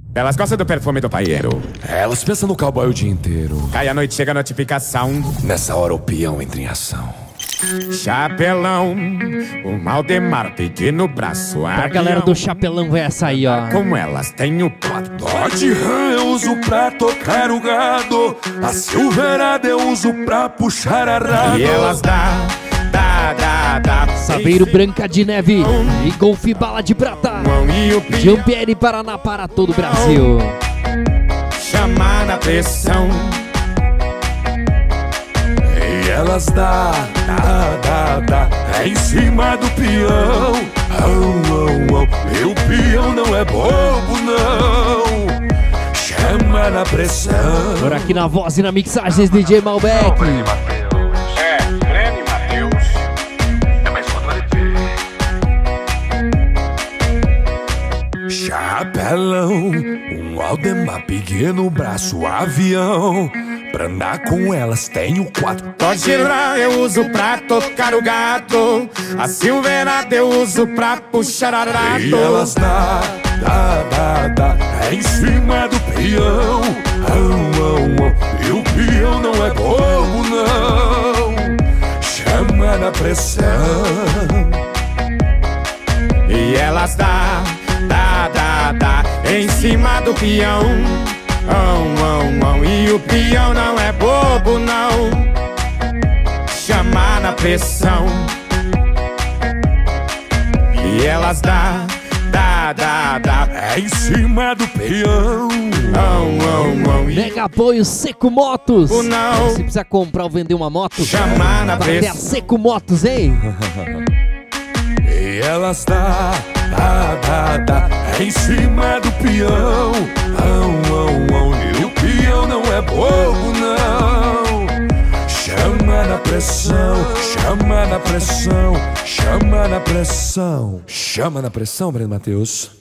Elas gostam do perfume do paieiro. Elas pensam no cowboy o dia inteiro. Cai a noite, chega a notificação. Nessa hora o peão entra em ação. Chapelão, o Maldemar pedindo no braço. A galera do Chapelão vai essa aí, ó. Com elas tem o pato. Dodge Ram eu uso pra tocar o gado. A Silverado eu uso pra puxar a rado. E elas dá. Saveiro Branca de Neve e Golfe Bala de Prata. E o peão Jean-Pierre Paraná para todo o Brasil. chama na pressão. E elas dá é em cima do peão. E o peão não é bobo, não. Chama na pressão. Por aqui na voz e na mixagem, DJ Malbec. Breno e Matheus. É mais quando Chapelão, um Aldemar pequeno braço avião. Pra andar com elas tenho 4. Dodge Ram eu uso pra tocar o gato. A Silverado eu uso pra puxar arado. E elas dá é em cima do peão. E o peão não é bobo, não. Chama na pressão. E elas dá em cima do peão. E o peão não é bobo, não. Chama na pressão. E elas dá É em cima do peão. Mega apoio Seco Motos. Não. Se precisa comprar ou vender uma moto, Chama na vai até a pressão. Seco Motos, hein? E elas dá é em cima do peão. E o peão não é bobo, não. Chama na pressão, chama na pressão, chama na pressão. Chama na pressão, Breno Matheus.